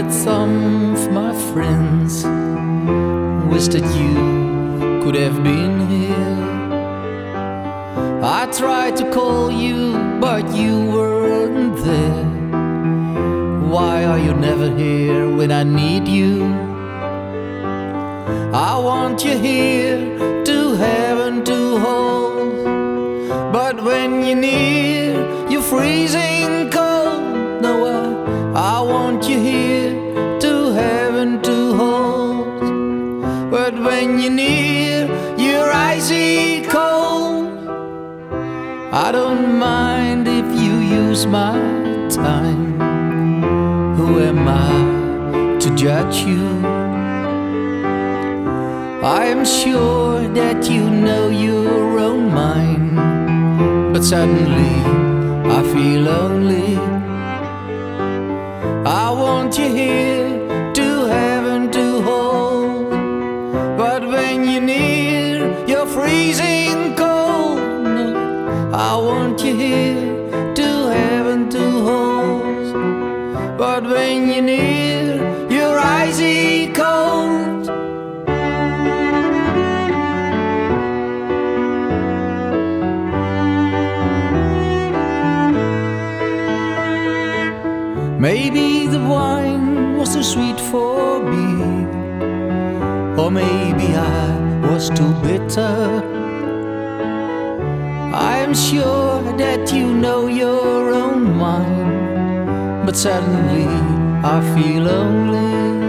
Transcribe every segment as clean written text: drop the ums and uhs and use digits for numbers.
that some of my friends wish that you could have been here. I tried to call you, but you weren't there. Why are you never here when I need you? I want you here to heaven to hold, but when you're near, you're freezing cold. No, I want you here to heaven to hold, but when you're near, you're icy cold. I don't mind if you use my time. Who am I to judge you? I am sure that you know your own mind, but suddenly I feel lonely. I want you here to heaven to hold, but when you're near, you're freezing cold. No, I want you here to heaven to hold, but when you're near, you're icy cold. Maybe the wine was too sweet for me, or maybe I was too bitter. I am sure that you know your own mind, but suddenly I feel lonely.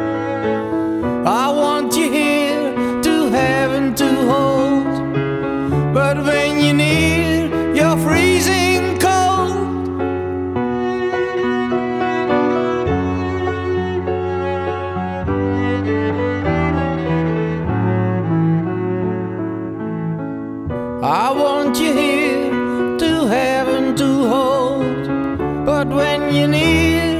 I want you here to heaven to hold, but when you're near, you're freezing cold. I want you here to heaven to hold, but when you're near,